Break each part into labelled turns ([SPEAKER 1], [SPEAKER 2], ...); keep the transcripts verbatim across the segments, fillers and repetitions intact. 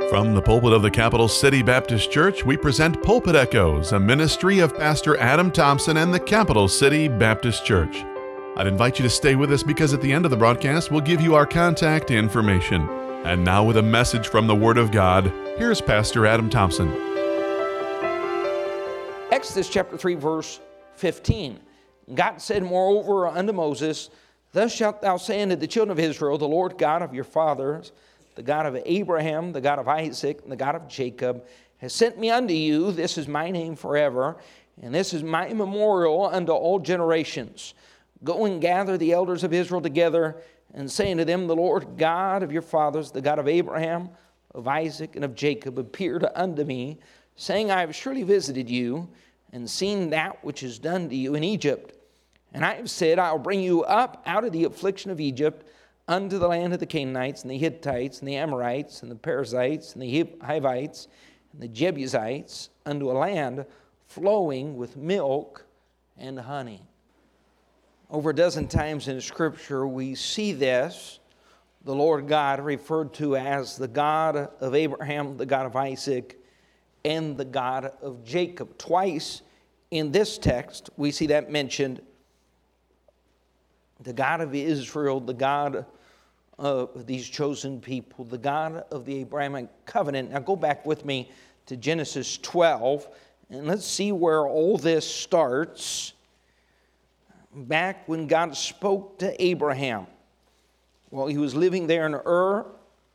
[SPEAKER 1] From the pulpit of the Capital City Baptist Church, we present Pulpit Echoes, a ministry of Pastor Adam Thompson and the Capital City Baptist Church. I'd invite you to stay with us because at the end of the broadcast, we'll give you our contact information. And now with a message from the Word of God, here's Pastor Adam Thompson.
[SPEAKER 2] Exodus chapter three, verse fifteen. God said, moreover, unto Moses, Thus shalt thou say unto the children of Israel, The Lord God of your fathers, the God of Abraham, the God of Isaac, and the God of Jacob, has sent me unto you. This is my name forever, and this is my memorial unto all generations. Go and gather the elders of Israel together, and say unto them, The Lord God of your fathers, the God of Abraham, of Isaac, and of Jacob, appeared unto me, saying, I have surely visited you, and seen that which is done to you in Egypt. And I have said, I will bring you up out of the affliction of Egypt, unto the land of the Canaanites, and the Hittites, and the Amorites, and the Perizzites, and the Hivites, and the Jebusites, unto a land flowing with milk and honey. Over a dozen times in Scripture, we see this, the Lord God referred to as the God of Abraham, the God of Isaac, and the God of Jacob. Twice in this text, we see that mentioned, the God of Israel, the God of these chosen people, the God of the Abrahamic covenant. Now go back with me to Genesis twelve, and let's see where all this starts. Back when God spoke to Abraham, while he was living there in Ur,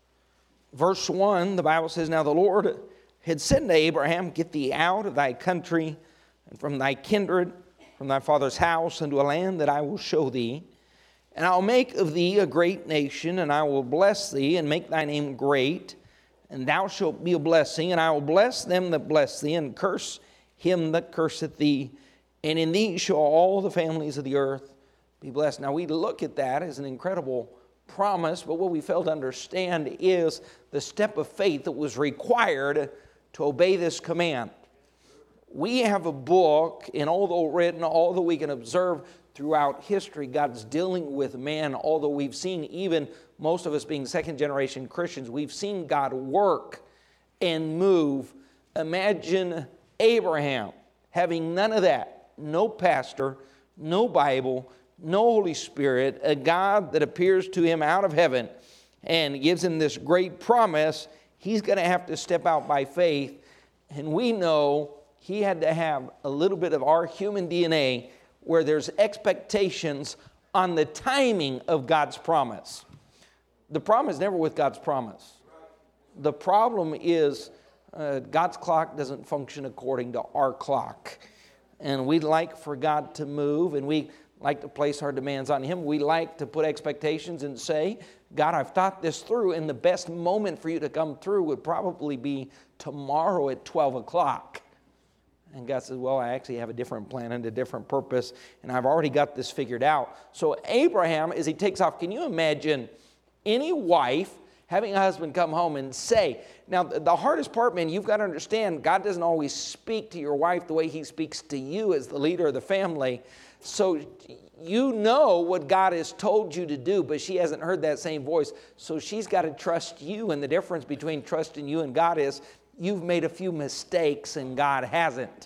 [SPEAKER 2] verse one, the Bible says, Now the Lord had said to Abraham, Get thee out of thy country, and from thy kindred, from thy father's house, unto a land that I will show thee. And I will make of thee a great nation, and I will bless thee, and make thy name great, and thou shalt be a blessing. And I will bless them that bless thee, and curse him that curseth thee. And in thee shall all the families of the earth be blessed. Now we look at that as an incredible promise, but what we fail to understand is the step of faith that was required to obey this command. We have a book, and although written, although we can observe throughout history, God's dealing with man, although we've seen, even most of us being second-generation Christians, we've seen God work and move. Imagine Abraham having none of that. No pastor, no Bible, no Holy Spirit, a God that appears to him out of heaven and gives him this great promise. He's going to have to step out by faith, and we know he had to have a little bit of our human D N A where there's expectations on the timing of God's promise. The problem is never with God's promise. The problem is uh, God's clock doesn't function according to our clock. And we'd like for God to move, and we like to place our demands on Him. We like to put expectations and say, God, I've thought this through, and the best moment for you to come through would probably be tomorrow at twelve o'clock. And God says, well, I actually have a different plan and a different purpose, and I've already got this figured out. So Abraham, as he takes off, can you imagine any wife having a husband come home and say, now the hardest part, man, you've got to understand, God doesn't always speak to your wife the way He speaks to you as the leader of the family. So you know what God has told you to do, but she hasn't heard that same voice. So she's got to trust you, and the difference between trusting you and God is you've made a few mistakes and God hasn't.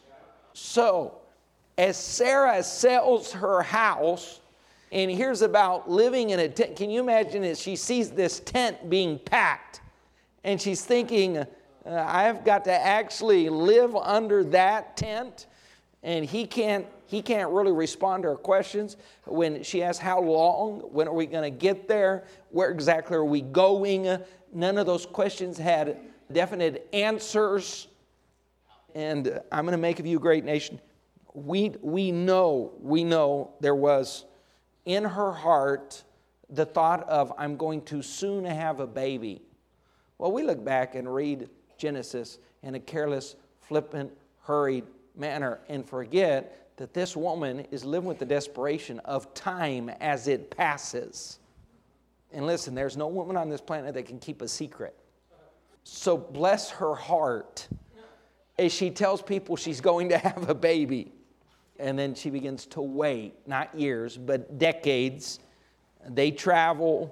[SPEAKER 2] So, as Sarah sells her house and hears about living in a tent, can you imagine as she sees this tent being packed and she's thinking, uh, I've got to actually live under that tent, and he can't he can't really respond to her questions when she asks how long, when are we going to get there, where exactly are we going? None of those questions had definite answers. And I'm going to make of you a great nation. We, we know, we know there was in her heart the thought of, I'm going to soon have a baby. Well, we look back and read Genesis in a careless, flippant, hurried manner and forget that this woman is living with the desperation of time as it passes. And listen, there's no woman on this planet that can keep a secret. So bless her heart as she tells people she's going to have a baby. And then she begins to wait, not years, but decades. They travel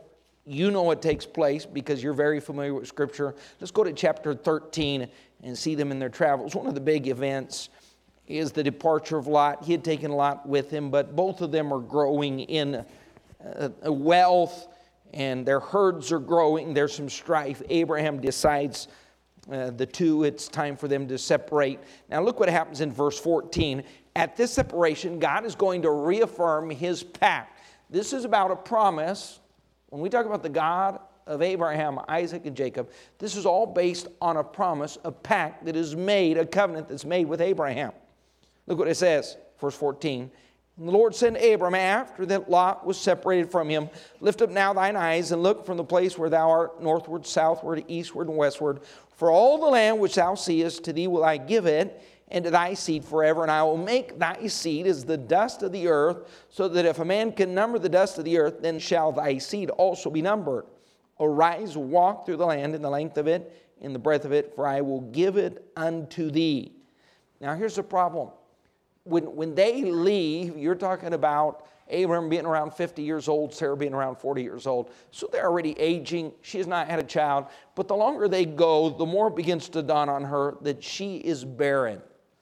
[SPEAKER 2] You know what takes place because you're very familiar with Scripture. Let's go to chapter thirteen and see them in their travels. One of the big events is the departure of Lot. He had taken Lot with him, but both of them are growing in uh, wealth, and their herds are growing. There's some strife. Abraham decides uh, the two, it's time for them to separate. Now look what happens in verse fourteen. At this separation, God is going to reaffirm his pact. This is about a promise. When we talk about the God of Abraham, Isaac, and Jacob, this is all based on a promise, a pact that is made, a covenant that's made with Abraham. Look what it says, verse fourteen. And the Lord said to Abram, after that Lot was separated from him, lift up now thine eyes and look from the place where thou art, northward, southward, eastward, and westward. For all the land which thou seest, to thee will I give it, and to thy seed forever. And I will make thy seed as the dust of the earth, so that if a man can number the dust of the earth, then shall thy seed also be numbered. Arise, walk through the land in the length of it, in the breadth of it, for I will give it unto thee. Now here's the problem. When, when they leave, you're talking about Abram being around fifty years old, Sarah being around forty years old. So they're already aging. She has not had a child. But the longer they go, the more it begins to dawn on her that she is barren.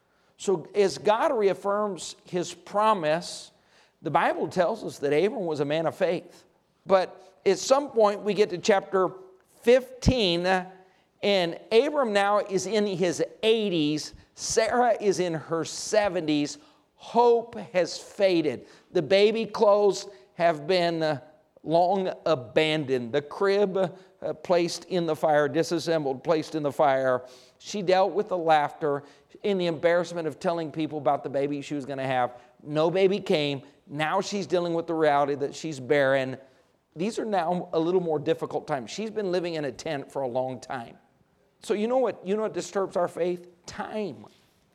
[SPEAKER 2] So as God reaffirms his promise, the Bible tells us that Abram was a man of faith. But at some point we get to chapter fifteen, and Abram now is in his eighties. Sarah is in her seventies. Hope has faded. The baby clothes have been uh, long abandoned. The crib uh, placed in the fire, disassembled, placed in the fire. She dealt with the laughter in the embarrassment of telling people about the baby she was going to have. No baby came. Now she's dealing with the reality that she's barren. These are now a little more difficult times. She's been living in a tent for a long time. So you know what, you know what disturbs our faith? Time.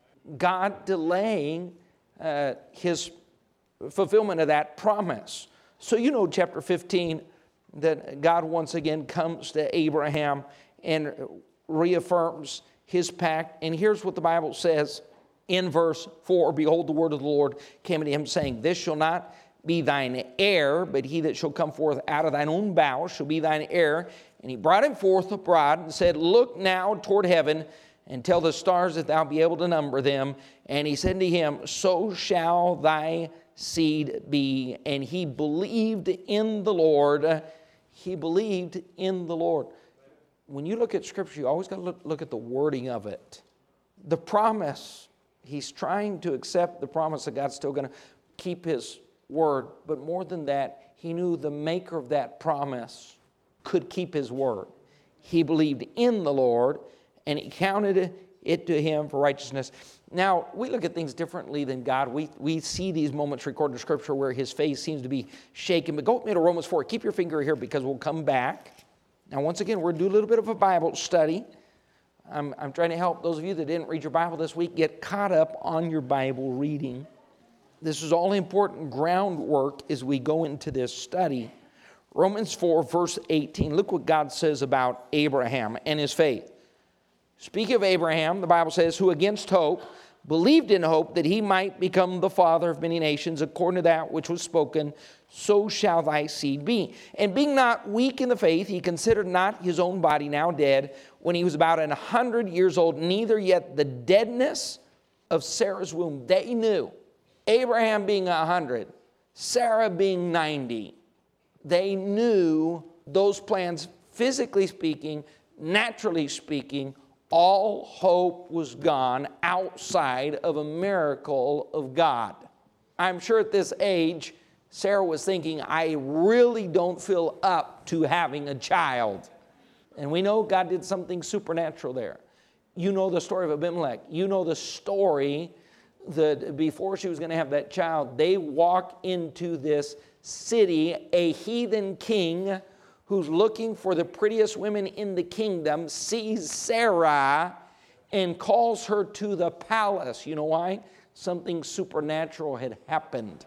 [SPEAKER 2] God delaying uh, his fulfillment of that promise. So you know chapter fifteen, that God once again comes to Abraham and reaffirms his pact. And here's what the Bible says in verse four. Behold, the word of the Lord came unto him, saying, this shall not be thine heir, but he that shall come forth out of thine own bowels shall be thine heir. And he brought him forth abroad and said, look now toward heaven, and tell the stars that thou be able to number them. And he said to him, so shall thy seed be. And he believed in the Lord. He believed in the Lord. When you look at Scripture, you always got to look, look at the wording of it. The promise, he's trying to accept the promise that God's still going to keep his word. But more than that, he knew the maker of that promise could keep his word. He believed in the Lord, and he counted it to him for righteousness. Now, we look at things differently than God. We, we see these moments recorded in Scripture where his face seems to be shaken. But go with me to Romans four. Keep your finger here because we'll come back. Now, once again, we're going to do a little bit of a Bible study. I'm, I'm trying to help those of you that didn't read your Bible this week get caught up on your Bible reading. This is all important groundwork as we go into this study. Romans four, verse eighteen. Look what God says about Abraham and his faith. Speaking of Abraham, the Bible says, who against hope believed in hope that he might become the father of many nations, according to that which was spoken, so shall thy seed be. And being not weak in the faith, he considered not his own body now dead, when he was about an hundred years old, neither yet the deadness of Sarah's womb. They knew, Abraham being a hundred, Sarah being ninety, they knew those plans, physically speaking, naturally speaking, all hope was gone outside of a miracle of God. I'm sure at this age, Sarah was thinking, I really don't feel up to having a child. And we know God did something supernatural there. You know the story of Abimelech. You know the story that before she was going to have that child, they walk into this city, a heathen king who's looking for the prettiest women in the kingdom, sees Sarah and calls her to the palace. You know why? Something supernatural had happened.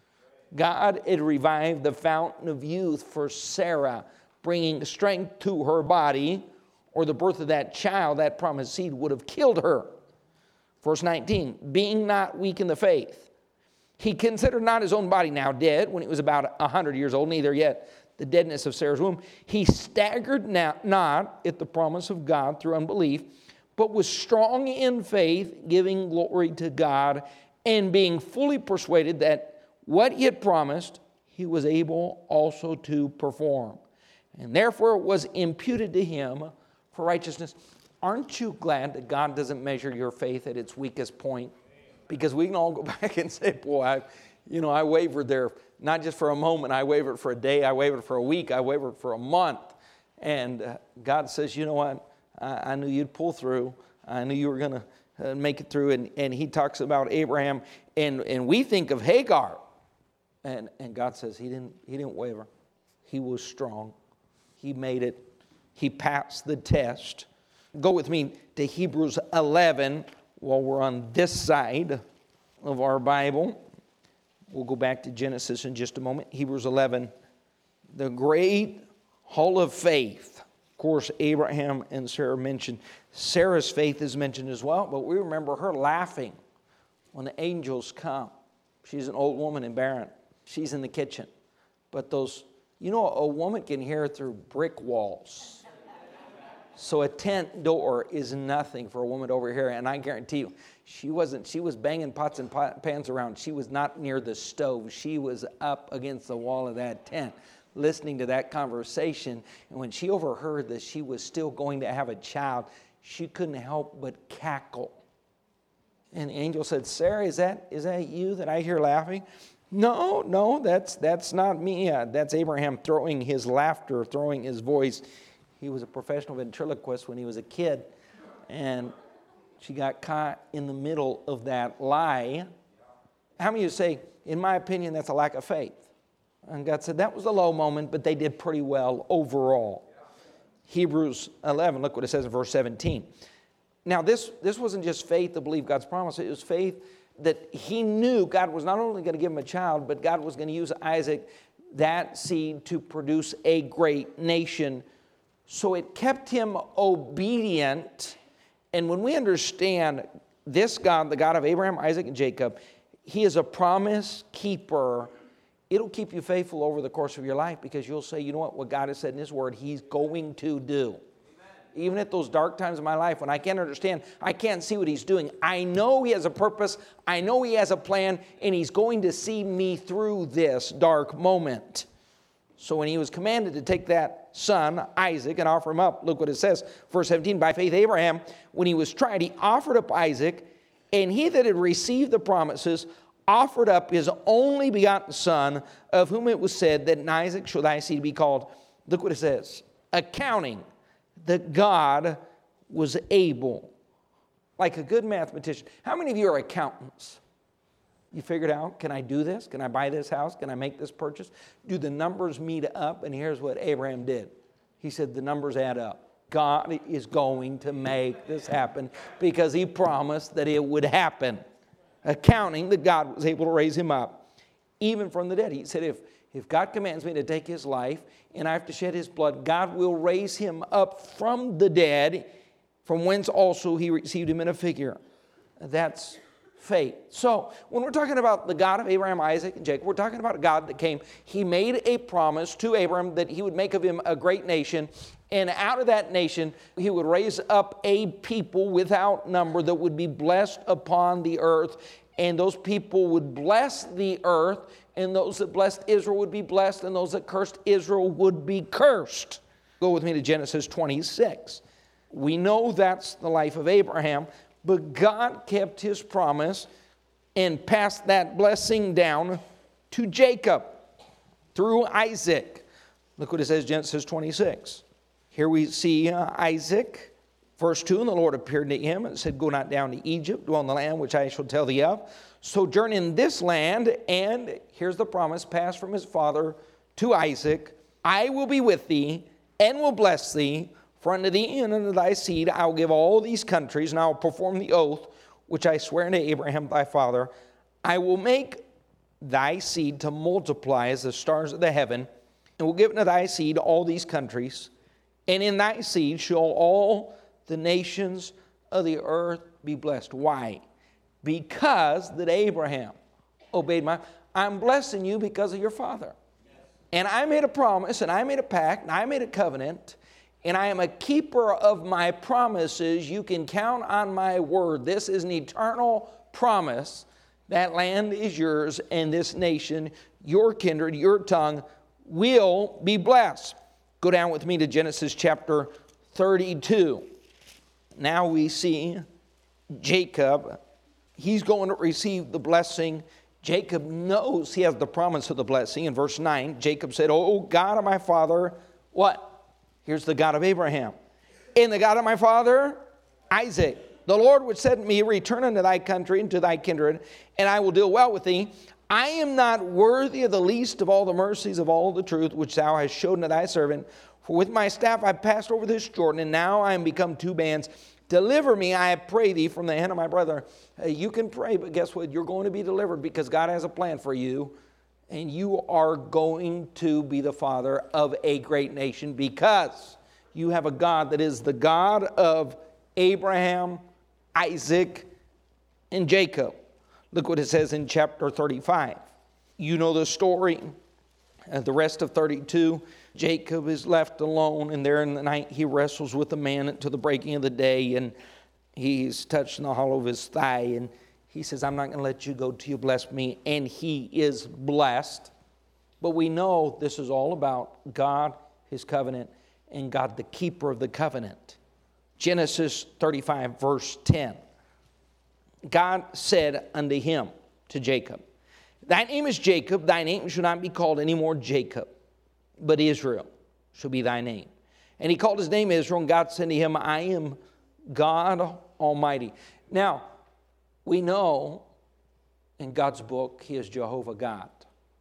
[SPEAKER 2] God had revived the fountain of youth for Sarah, bringing strength to her body, or the birth of that child, that promised seed, would have killed her. Verse nineteen, being not weak in the faith, he considered not his own body now dead, when he was about a hundred years old, neither yet the deadness of Sarah's womb, he staggered not at the promise of God through unbelief, but was strong in faith, giving glory to God, and being fully persuaded that what he had promised, he was able also to perform. And therefore it was imputed to him for righteousness. Aren't you glad that God doesn't measure your faith at its weakest point? Because we can all go back and say, boy, I, you know, I wavered there, not just for a moment. I wavered for a day. I wavered for a week. I wavered for a month. And uh, God says, you know what? I, I knew you'd pull through. I knew you were going to uh, make it through. And, and he talks about Abraham. And, and we think of Hagar. And, and God says he didn't, he didn't waver. He was strong. He made it. He passed the test. Go with me to Hebrews eleven while we're on this side of our Bible. We'll go back to Genesis in just a moment. Hebrews eleven, the great hall of faith. Of course, Abraham and Sarah mentioned. Sarah's faith is mentioned as well, but we remember her laughing when the angels come. She's an old woman and barren. She's in the kitchen. But those, you know, a woman can hear through brick walls. So a tent door is nothing for a woman over here. And I guarantee you, she wasn't, she was banging pots and pot, pans around. She was not near the stove. She was up against the wall of that tent, listening to that conversation. And when she overheard that she was still going to have a child, she couldn't help but cackle. And the angel said, Sarah, is that, is that you that I hear laughing? No, no, that's, that's not me. Uh, that's Abraham throwing his laughter, throwing his voice. He was a professional ventriloquist when he was a kid, and she got caught in the middle of that lie. How many of you say, in my opinion, that's a lack of faith? And God said, that was a low moment, but they did pretty well overall. Hebrews eleven, look what it says in verse seventeen. Now, this, this wasn't just faith to believe God's promise. It was faith that he knew God was not only going to give him a child, but God was going to use Isaac, that seed, to produce a great nation. So it kept him obedient. And when we understand this God, the God of Abraham, Isaac, and Jacob, he is a promise keeper. It'll keep you faithful over the course of your life, because you'll say, you know what, what God has said in his word, he's going to do. Amen. Even at those dark times of my life when I can't understand, I can't see what he's doing, I know he has a purpose, I know he has a plan, and he's going to see me through this dark moment. So when he was commanded to take that son, Isaac, and offer him up, look what it says, verse seventeen, by faith Abraham, when he was tried, he offered up Isaac, and he that had received the promises offered up his only begotten son, of whom it was said that in Isaac shall thy seed be called. Look what it says, accounting that God was able, like a good mathematician. How many of you are accountants? You figured out, can I do this? Can I buy this house? Can I make this purchase? Do the numbers meet up? And here's what Abraham did. He said, the numbers add up. God is going to make this happen because he promised that it would happen. Accounting that God was able to raise him up, even from the dead. He said, if, if God commands me to take his life and I have to shed his blood, God will raise him up from the dead, from whence also he received him in a figure. That's faith. So when we're talking about the God of Abraham, Isaac, and Jacob, we're talking about a God that came. He made a promise to Abraham that he would make of him a great nation, and out of that nation he would raise up a people without number that would be blessed upon the earth, and those people would bless the earth, and those that blessed Israel would be blessed, and those that cursed Israel would be cursed. Go with me to Genesis twenty-six. We know that's the life of Abraham. But God kept his promise and passed that blessing down to Jacob through Isaac. Look what it says, Genesis twenty-six. Here we see uh, Isaac, verse two, and the Lord appeared to him and said, go not down to Egypt, dwell in the land which I shall tell thee of. Sojourn in this land, and here's the promise passed from his father to Isaac. I will be with thee and will bless thee. For unto thee and unto thy seed I will give all these countries, and I will perform the oath which I swear unto Abraham thy father. I will make thy seed to multiply as the stars of the heaven, and will give unto thy seed all these countries. And in thy seed shall all the nations of the earth be blessed. Why? Because that Abraham obeyed my... I'm blessing you because of your father. And I made a promise, and I made a pact, and I made a covenant, and I am a keeper of my promises. You can count on my word. This is an eternal promise. That land is yours, and this nation, your kindred, your tongue, will be blessed. Go down with me to Genesis chapter thirty-two. Now we see Jacob. He's going to receive the blessing. Jacob knows he has the promise of the blessing. In verse nine, Jacob said, "Oh God of my father," what? Here's the God of Abraham. "And the God of my father, Isaac. The Lord which said to me, return unto thy country and to thy kindred, and I will deal well with thee. I am not worthy of the least of all the mercies of all the truth which thou hast showed unto thy servant. For with my staff I passed over this Jordan, and now I am become two bands. Deliver me, I pray thee, from the hand of my brother." Hey, you can pray, but guess what? You're going to be delivered because God has a plan for you. And you are going to be the father of a great nation because you have a God that is the God of Abraham, Isaac, and Jacob. Look what it says in chapter thirty-five. You know the story. Uh, the rest of thirty-two, Jacob is left alone, and there in the night he wrestles with a man until the breaking of the day, and he's touching the hollow of his thigh, and he says, "I'm not going to let you go till you bless me," and he is blessed. But we know this is all about God, his covenant, and God, the keeper of the covenant. Genesis thirty-five, verse ten. God said unto him, to Jacob, "Thy name is Jacob, thy name shall not be called any more Jacob, but Israel shall be thy name." And he called his name Israel, and God said to him, "I am God Almighty." Now, we know in God's book he is Jehovah God.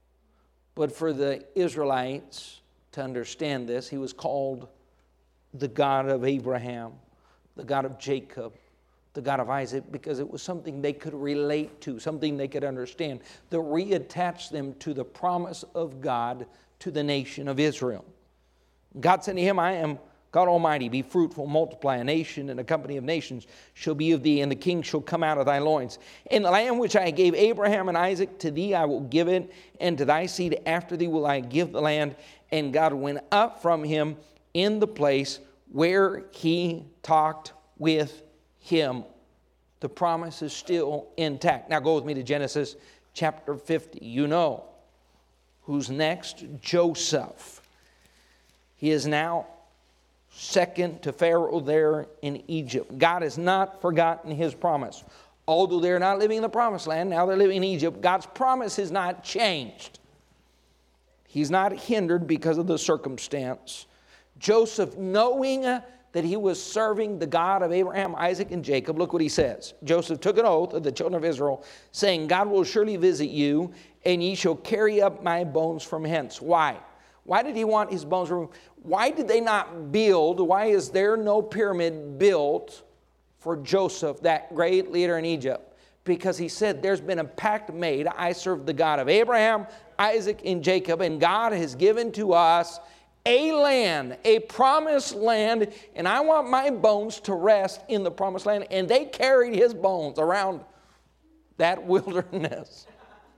[SPEAKER 2] But for the Israelites to understand this, he was called the God of Abraham, the God of Jacob, the God of Isaac, because it was something they could relate to, something they could understand, that reattached them to the promise of God to the nation of Israel. God said to him, "I am God Almighty, be fruitful, multiply. A nation and a company of nations shall be of thee, and the king shall come out of thy loins. In the land which I gave Abraham and Isaac, to thee I will give it, and to thy seed after thee will I give the land." And God went up from him in the place where he talked with him. The promise is still intact. Now go with me to Genesis chapter fifty. You know who's next? Joseph. He is now second to Pharaoh there in Egypt. God has not forgotten his promise. Although they're not living in the promised land, now they're living in Egypt, God's promise has not changed. He's not hindered because of the circumstance. Joseph, knowing that he was serving the God of Abraham, Isaac, and Jacob, look what he says. Joseph took an oath of the children of Israel, saying, "God will surely visit you, and ye shall carry up my bones from hence." Why? Why did he want his bones removed? Why did they not build? Why is there no pyramid built for Joseph, that great leader in Egypt? Because he said, there's been a pact made. I serve the God of Abraham, Isaac, and Jacob, and God has given to us a land, a promised land, and I want my bones to rest in the promised land. And they carried his bones around that wilderness.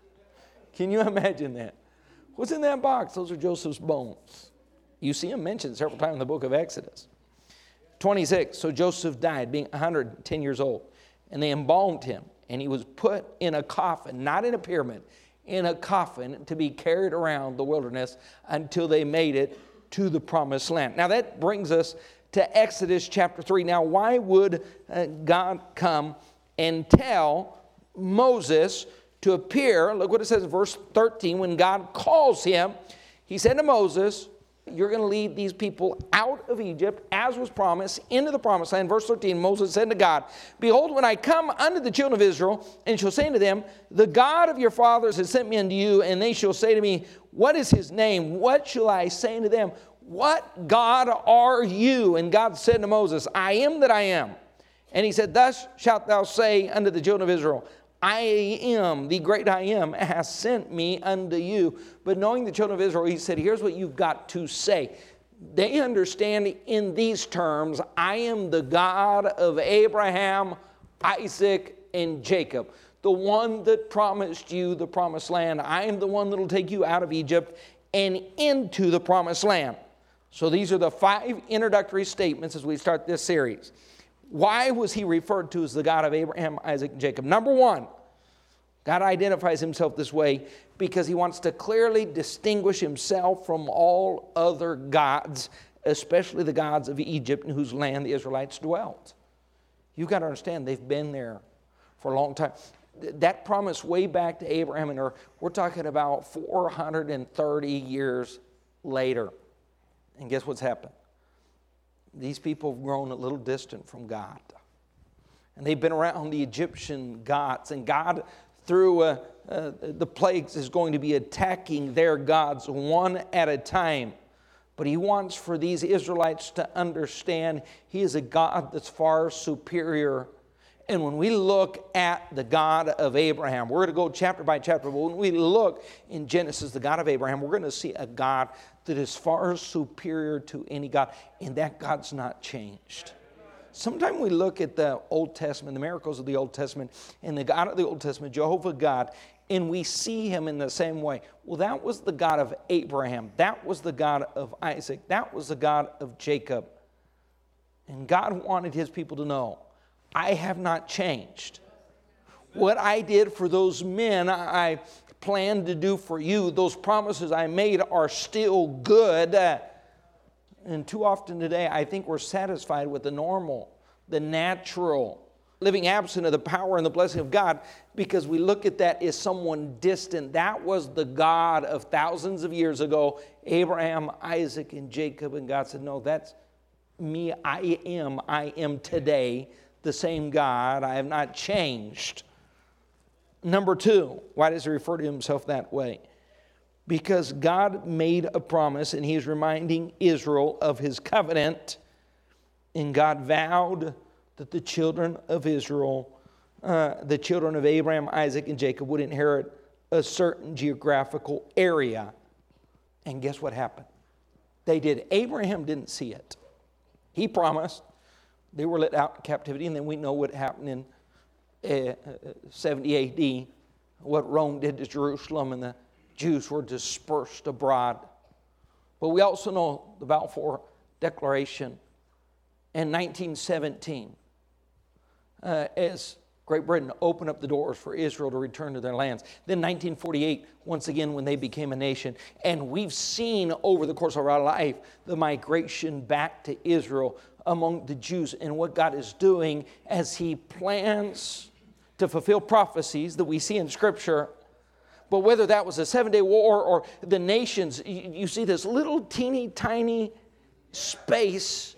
[SPEAKER 2] Can you imagine that? What's in that box? Those are Joseph's bones. You see him mentioned several times in the book of Exodus. twenty-six, so Joseph died, being one hundred ten years old. And they embalmed him, and he was put in a coffin, not in a pyramid, in a coffin to be carried around the wilderness until they made it to the promised land. Now that brings us to Exodus chapter three. Now why would uh, God come and tell Moses to appear? Look what it says in verse thirteen. When God calls him, he said to Moses, "You're going to lead these people out of Egypt, as was promised, into the promised land." Verse thirteen, Moses said to God, "Behold, when I come unto the children of Israel, and shall say unto them, the God of your fathers has sent me unto you, and they shall say to me, what is his name? What shall I say unto them? What God are you?" And God said to Moses, "I am that I am." And he said, "Thus shalt thou say unto the children of Israel, I am, the great I am, has sent me unto you." But knowing the children of Israel, he said, here's what you've got to say. They understand in these terms, I am the God of Abraham, Isaac, and Jacob, the one that promised you the promised land. I am the one that will take you out of Egypt and into the promised land. So these are the five introductory statements as we start this series. Why was he referred to as the God of Abraham, Isaac, and Jacob? Number one, God identifies himself this way because he wants to clearly distinguish himself from all other gods, especially the gods of Egypt in whose land the Israelites dwelt. You've got to understand, they've been there for a long time. That promise way back to Abraham and her, we're talking about four hundred thirty years later. And guess what's happened? These people have grown a little distant from God. And they've been around the Egyptian gods. And God, through uh, uh, the plagues, is going to be attacking their gods one at a time. But he wants for these Israelites to understand he is a God that's far superior. And when we look at the God of Abraham, we're going to go chapter by chapter, but when we look in Genesis, the God of Abraham, we're going to see a God that is far superior to any God, and that God's not changed. Sometimes we look at the Old Testament, the miracles of the Old Testament, and the God of the Old Testament, Jehovah God, and we see him in the same way. Well, that was the God of Abraham. That was the God of Isaac. That was the God of Jacob. And God wanted his people to know, I have not changed. What I did for those men, I planned to do for you. Those promises I made are still good. And too often today, I think we're satisfied with the normal, the natural, living absent of the power and the blessing of God because we look at that as someone distant. That was the God of thousands of years ago, Abraham, Isaac, and Jacob. And God said, no, that's me. I am. I am today the same God. I have not changed. Number two, why does he refer to himself that way? Because God made a promise and he's reminding Israel of his covenant. And God vowed that the children of Israel, uh, the children of Abraham, Isaac, and Jacob would inherit a certain geographical area. And guess what happened? They did. Abraham didn't see it. He promised. They were let out in captivity, and then we know what happened in uh, seventy A D, what Rome did to Jerusalem, and the Jews were dispersed abroad. But we also know the Balfour Declaration in nineteen seventeen, uh, as Great Britain opened up the doors for Israel to return to their lands. Then nineteen forty-eight, once again, when they became a nation. And we've seen over the course of our life the migration back to Israel among the Jews and what God is doing as he plans to fulfill prophecies that we see in Scripture. But whether that was a seven-day war or the nations, you, you see this little teeny tiny space,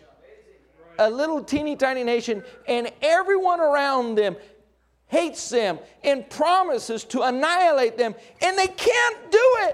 [SPEAKER 2] a little teeny tiny nation, and everyone around them hates them and promises to annihilate them, and they can't do it.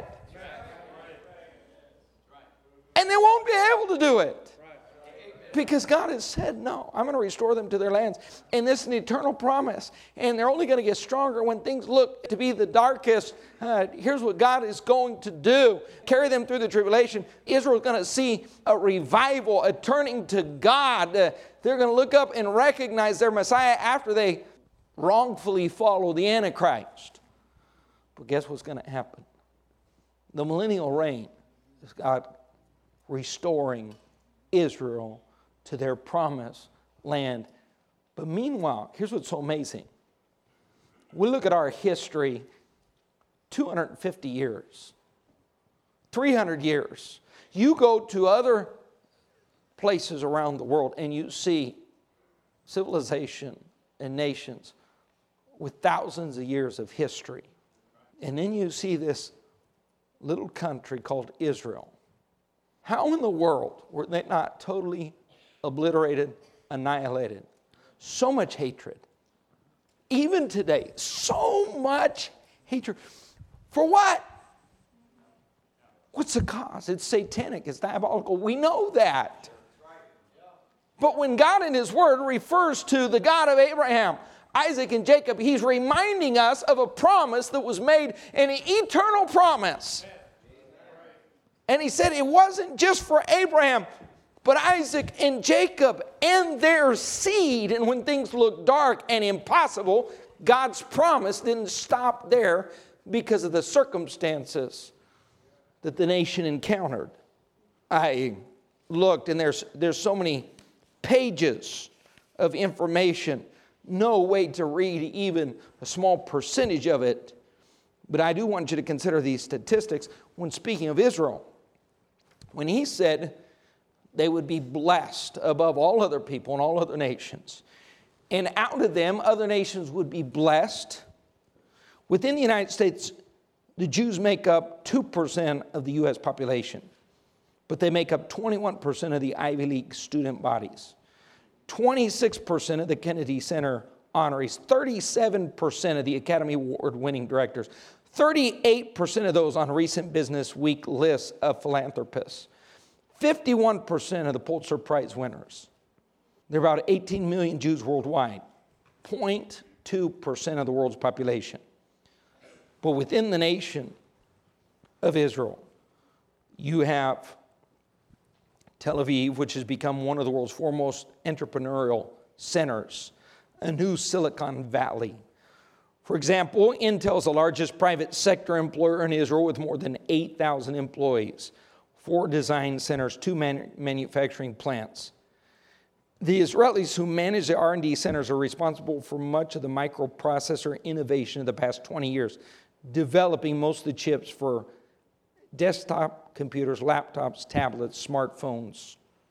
[SPEAKER 2] And they won't be able to do it. Because God has said, no, I'm going to restore them to their lands. And this is an eternal promise. And they're only going to get stronger when things look to be the darkest. Uh, here's what God is going to do. Carry them through the tribulation. Israel's going to see a revival, a turning to God. Uh, they're going to look up and recognize their Messiah after they wrongfully follow the Antichrist. But guess what's going to happen? The millennial reign is God restoring Israel to their promised land. But meanwhile, here's what's so amazing. We look at our history, two hundred fifty years, three hundred years. You go to other places around the world and you see civilization and nations with thousands of years of history. And then you see this little country called Israel. How in the world were they not totally obliterated, annihilated? So much hatred. Even today, so much hatred. For what? What's the cause? It's satanic, it's diabolical. We know that. But when God in His Word refers to the God of Abraham, Isaac, and Jacob, He's reminding us of a promise that was made, an eternal promise. And He said it wasn't just for Abraham, but Isaac and Jacob and their seed. And when things looked dark and impossible, God's promise didn't stop there because of the circumstances that the nation encountered. I looked, and there's, there's so many pages of information, no way to read even a small percentage of it. But I do want you to consider these statistics when speaking of Israel. When he said they would be blessed above all other people and all other nations, and out of them other nations would be blessed. Within the United States, the Jews make up two percent of the U S population, but they make up twenty-one percent of the Ivy League student bodies, twenty-six percent of the Kennedy Center honorees, thirty-seven percent of the Academy Award-winning directors, thirty-eight percent of those on recent Business Week lists of philanthropists, fifty-one percent of the Pulitzer Prize winners. There are about eighteen million Jews worldwide, zero point two percent of the world's population. But within the nation of Israel, you have Tel Aviv, which has become one of the world's foremost entrepreneurial centers, a new Silicon Valley. For example, Intel is the largest private sector employer in Israel with more than eight thousand employees, four design centers, two man- manufacturing plants. The Israelis who manage the R and D centers are responsible for much of the microprocessor innovation of the past twenty years, developing most of the chips for desktop computers, laptops, tablets, smartphones.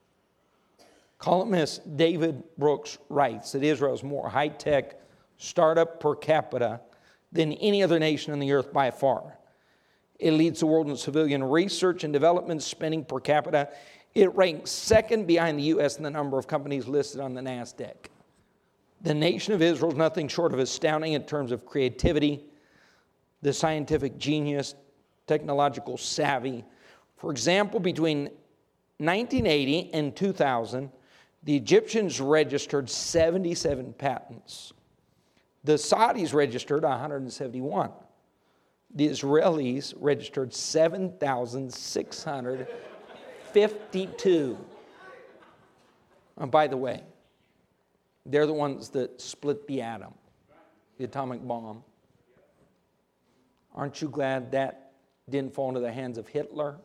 [SPEAKER 2] Columnist David Brooks writes that Israel is more high-tech startup per capita than any other nation on the earth by far. It leads the world in civilian research and development spending per capita. It ranks second behind the U S in the number of companies listed on the NASDAQ. The nation of Israel is nothing short of astounding in terms of creativity, the scientific genius, technological savvy. For example, between nineteen eighty and two thousand, the Egyptians registered seventy-seven patents. The Saudis registered one hundred seventy-one. The Israelis registered seven thousand six hundred fifty-two. And by the way, they're the ones that split the atom, the atomic bomb. Aren't you glad that didn't fall into the hands of Hitler,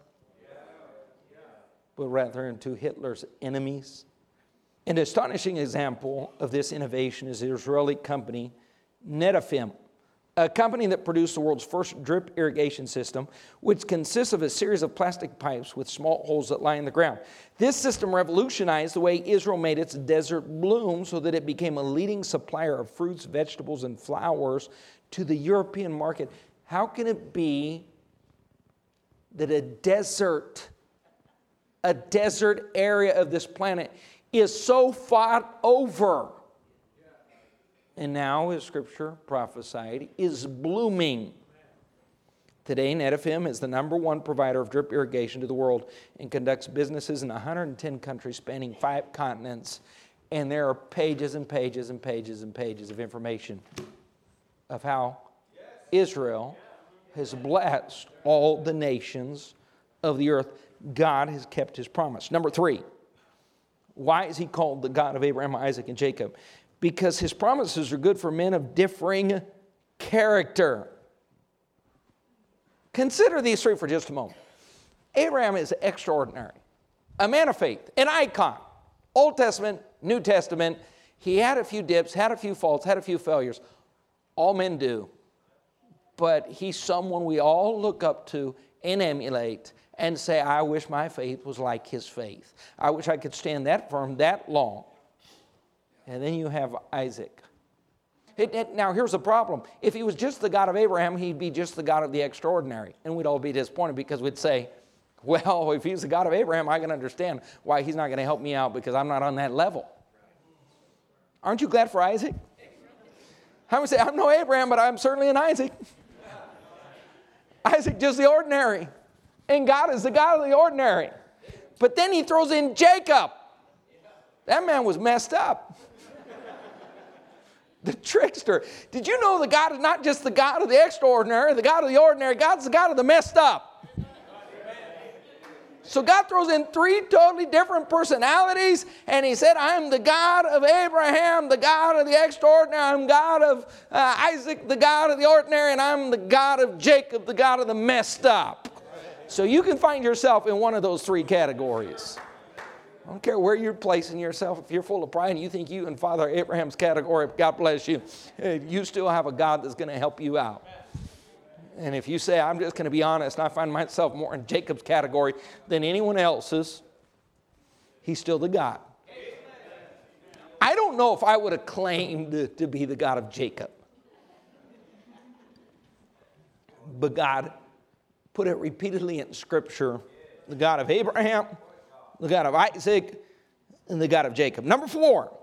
[SPEAKER 2] but rather into Hitler's enemies? An astonishing example of this innovation is the Israeli company Netafim, a company that produced the world's first drip irrigation system, which consists of a series of plastic pipes with small holes that lie in the ground. This system revolutionized the way Israel made its desert bloom so that it became a leading supplier of fruits, vegetables, and flowers to the European market. How can it be that a desert, a desert area of this planet is so fought over, and now, as Scripture prophesied, is blooming? Today, Netafim is the number one provider of drip irrigation to the world and conducts businesses in one hundred ten countries spanning five continents. And there are pages and pages and pages and pages of information of how Israel has blessed all the nations of the earth. God has kept his promise. Number three, why is he called the God of Abraham, Isaac, and Jacob? Because his promises are good for men of differing character. Consider these three for just a moment. Abraham is extraordinary, a man of faith, an icon. Old Testament, New Testament. He had a few dips, had a few faults, had a few failures. All men do. But he's someone we all look up to and emulate and say, I wish my faith was like his faith. I wish I could stand that firm that long. And then you have Isaac. It, it, now, here's the problem. If he was just the God of Abraham, he'd be just the God of the extraordinary. And we'd all be disappointed because we'd say, well, if he's the God of Abraham, I can understand why he's not going to help me out because I'm not on that level. Aren't you glad for Isaac? I would say, I'm no Abraham, but I'm certainly an Isaac. Isaac, just the ordinary. And God is the God of the ordinary. But then he throws in Jacob. That man was messed up. The trickster. Did you know that God is not just the God of the extraordinary, the God of the ordinary? God's the God of the messed up. So God throws in three totally different personalities, and he said, I'm the God of Abraham, the God of the extraordinary, I'm God of uh, Isaac, the God of the ordinary, and I'm the God of Jacob, the God of the messed up. So you can find yourself in one of those three categories. I don't care where you're placing yourself. If you're full of pride and you think you in Father Abraham's category, God bless you, you still have a God that's going to help you out. And if you say, I'm just going to be honest, and I find myself more in Jacob's category than anyone else's, he's still the God. I don't know if I would have claimed to be the God of Jacob. But God put it repeatedly in Scripture, the God of Abraham, the God of Isaac, and the God of Jacob. Number four,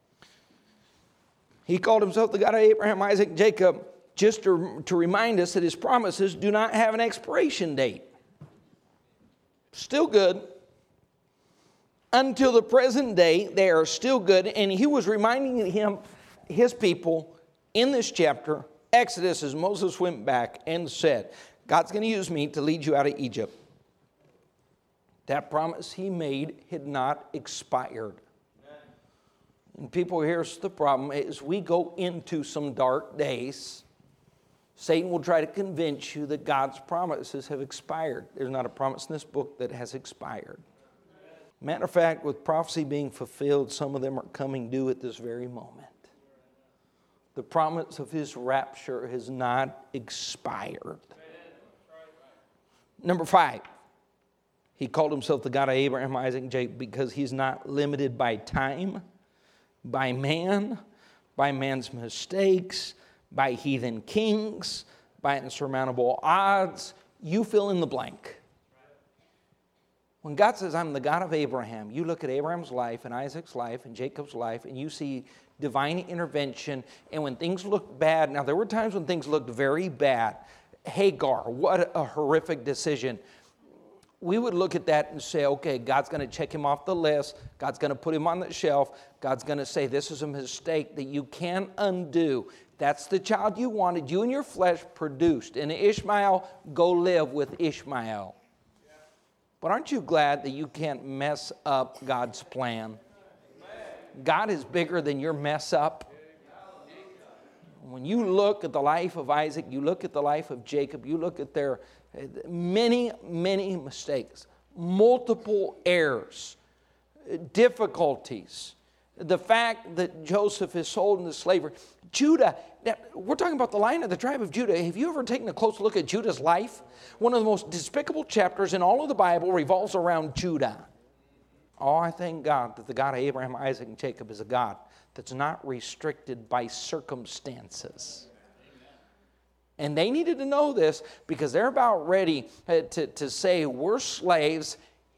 [SPEAKER 2] he called himself the God of Abraham, Isaac, and Jacob, just to, to remind us that his promises do not have an expiration date. Still good. Until the present day, they are still good. And he was reminding him, his people, in this chapter, Exodus, as Moses went back and said, God's going to use me to lead you out of Egypt. That promise he made had not expired. And people, here's the problem. As we go into some dark days, Satan will try to convince you that God's promises have expired. There's not a promise in this book that has expired. Matter of fact, with prophecy being fulfilled, some of them are coming due at this very moment. The promise of his rapture has not expired. Number five, he called himself the God of Abraham, Isaac, and Jacob because he's not limited by time, by man, by man's mistakes, by heathen kings, by insurmountable odds. You fill in the blank. When God says, I'm the God of Abraham, you look at Abraham's life and Isaac's life and Jacob's life and you see divine intervention. And when things look bad, now there were times when things looked very bad. Hagar, what a horrific decision. We would look at that and say, okay, God's going to check him off the list. God's going to put him on the shelf. God's going to say, this is a mistake that you can't undo. That's the child you wanted, you and your flesh produced. And Ishmael, go live with Ishmael. But aren't you glad that you can't mess up God's plan? God is bigger than your mess up. When you look at the life of Isaac, you look at the life of Jacob, you look at their many, many mistakes, multiple errors, difficulties, the fact that Joseph is sold into slavery. Judah, now, we're talking about the line of the tribe of Judah. Have you ever taken a close look at Judah's life? One of the most despicable chapters in all of the Bible revolves around Judah. Oh, I thank God that the God of Abraham, Isaac, and Jacob is a God that's not restricted by circumstances. And they needed to know this because they're about ready to, to say, we're slaves.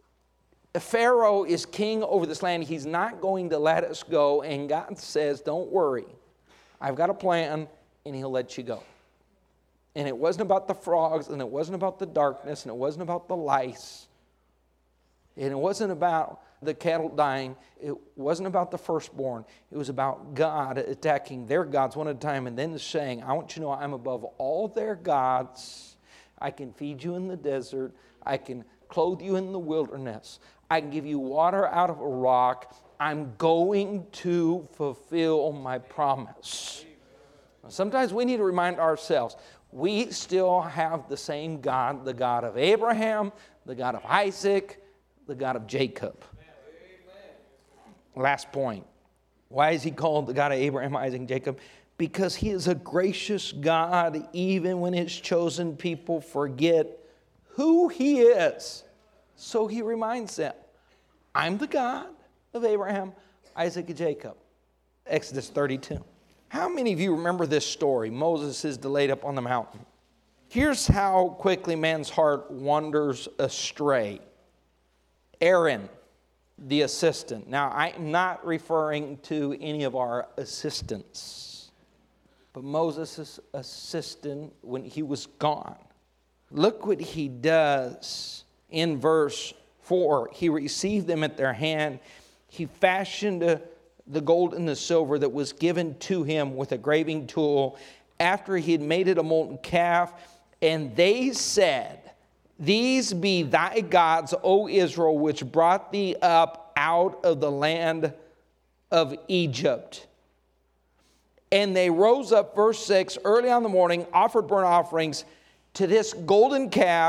[SPEAKER 2] Pharaoh is king over this land. He's not going to let us go. And God says, don't worry. I've got a plan, and he'll let you go. And it wasn't about the frogs, and it wasn't about the darkness, and it wasn't about the lice. And it wasn't about the cattle dying. It wasn't about the firstborn. It was about God attacking their gods one at a time and then saying, I want you to know I'm above all their gods. I can feed you in the desert. I can clothe you in the wilderness. I can give you water out of a rock. I'm going to fulfill my promise. Sometimes we need to remind ourselves, we still have the same God, the God of Abraham, the God of Isaac, the God of Jacob. Last point. Why is he called the God of Abraham, Isaac, and Jacob? Because he is a gracious God even when his chosen people forget who he is. So he reminds them, I'm the God of Abraham, Isaac, and Jacob. Exodus thirty-two. How many of you remember this story? Moses is delayed up on the mountain. Here's how quickly man's heart wanders astray. Aaron, the assistant. Now, I'm not referring to any of our assistants, but Moses' assistant when he was gone. Look what he does in verse four. He received them at their hand. He fashioned the gold and the silver that was given to him with a graving tool after he had made it a molten calf. And they said, these be thy gods, O Israel, which brought thee up out of the land of Egypt. And they rose up, verse six, early on in the morning, offered burnt offerings to this golden calf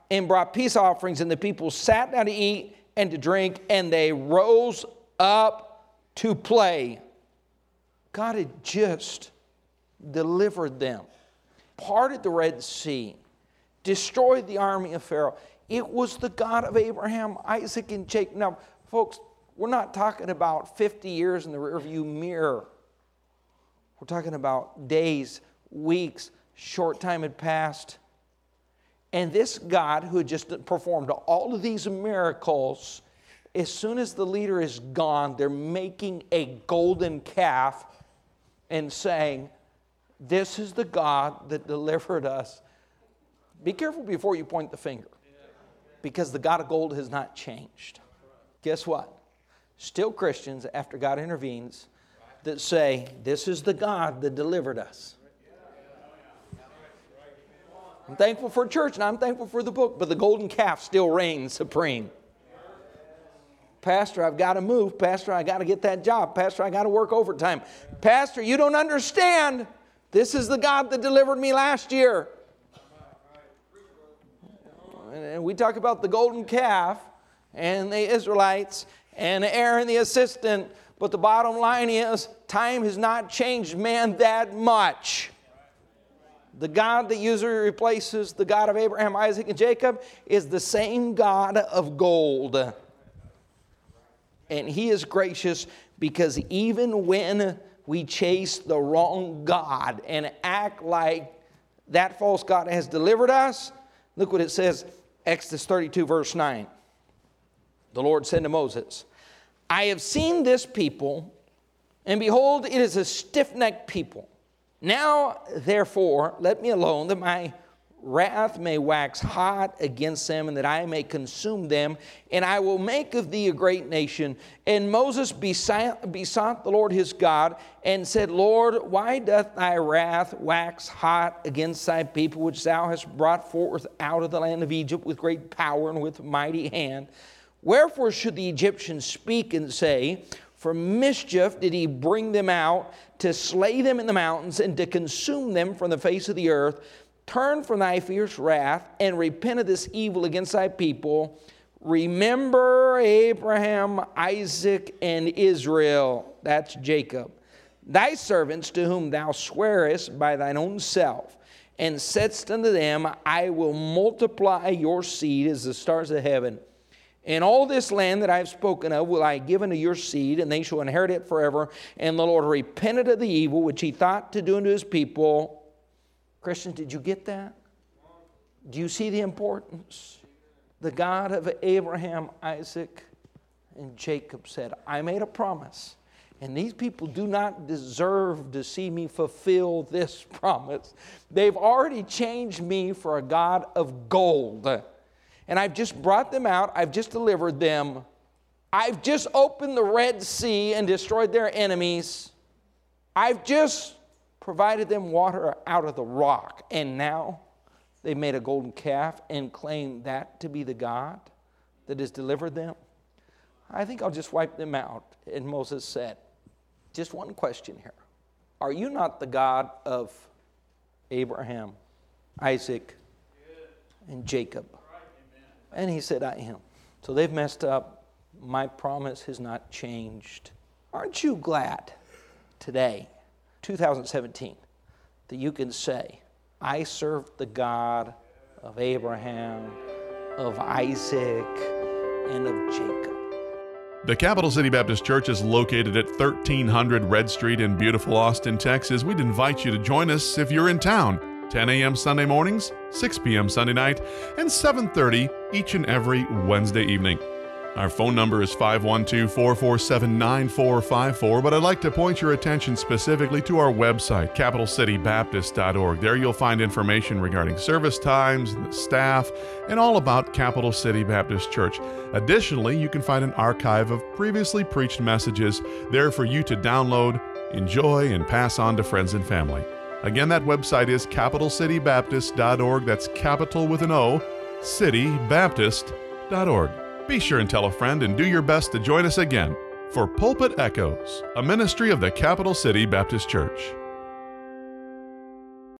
[SPEAKER 2] and brought peace offerings, and the people sat down to eat and to drink, and they rose up to play. God had just delivered them, parted the Red Sea, destroyed the army of Pharaoh. It was the God of Abraham, Isaac, and Jacob. Now, folks, we're not talking about fifty years in the rearview mirror. We're talking about days, weeks, short time had passed. And this God who had just performed all of these miracles, as soon as the leader is gone, they're making a golden calf and saying, this is the God that delivered us. Be careful before you point the finger, because the God of gold has not changed. Guess what? Still Christians, after God intervenes, that say, this is the God that delivered us. I'm thankful for church and I'm thankful for the book, but the golden calf still reigns supreme. Pastor, I've got to move. Pastor, I got to get that job. Pastor, I got to work overtime. Pastor, you don't understand. This is the God that delivered me last year. And we talk about the golden calf and the Israelites and Aaron the assistant, but the bottom line is time has not changed man that much. The God that usually replaces the God of Abraham, Isaac, and Jacob is the same God of gold. And He is gracious, because even when we chase the wrong God and act like that false God has delivered us, look what it says, Exodus thirty-two, verse nine. The Lord said to Moses, I have seen this people, and behold, it is a stiff-necked people. Now, therefore, let me alone, that my wrath may wax hot against them, and that I may consume them, and I will make of thee a great nation. And Moses besought, besought the Lord his God, and said, Lord, why doth thy wrath wax hot against thy people, which thou hast brought forth out of the land of Egypt with great power and with mighty hand? Wherefore should the Egyptians speak and say, for mischief did he bring them out, to slay them in the mountains, and to consume them from the face of the earth? Turn from thy fierce wrath, and repent of this evil against thy people. Remember Abraham, Isaac, and Israel, that's Jacob, thy servants, to whom thou swearest by thine own self, and saidst unto them, I will multiply your seed as the stars of heaven. And all this land that I have spoken of will I give unto your seed, and they shall inherit it forever. And the Lord repented of the evil which he thought to do unto his people. Christians, did you get that? Do you see the importance? The God of Abraham, Isaac, and Jacob said, I made a promise, and these people do not deserve to see me fulfill this promise. They've already changed me for a God of gold. And I've just brought them out. I've just delivered them. I've just opened the Red Sea and destroyed their enemies. I've just provided them water out of the rock. And now they made a golden calf and claim that to be the God that has delivered them. I think I'll just wipe them out. And Moses said, just one question here. Are you not the God of Abraham, Isaac, and Jacob? And he said, I am. So they've messed up. My promise has not changed. Aren't you glad today, two thousand seventeen, that you can say, I serve the God of Abraham, of Isaac, and of Jacob?
[SPEAKER 1] The Capital City Baptist Church is located at thirteen hundred Red Street in beautiful Austin, Texas. We'd invite you to join us if you're in town. ten a.m. Sunday mornings, six p.m. Sunday night, and seven thirty each and every Wednesday evening. Our phone number is five one two, four four seven, nine four five four, but I'd like to point your attention specifically to our website, capital city baptist dot org. There you'll find information regarding service times, the staff, and all about Capital City Baptist Church. Additionally, you can find an archive of previously preached messages there for you to download, enjoy, and pass on to friends and family. Again, that website is capital city baptist dot org. That's capital with an O, city baptist dot org. Be sure and tell a friend and do your best to join us again for Pulpit Echoes, a ministry of the Capital City Baptist Church.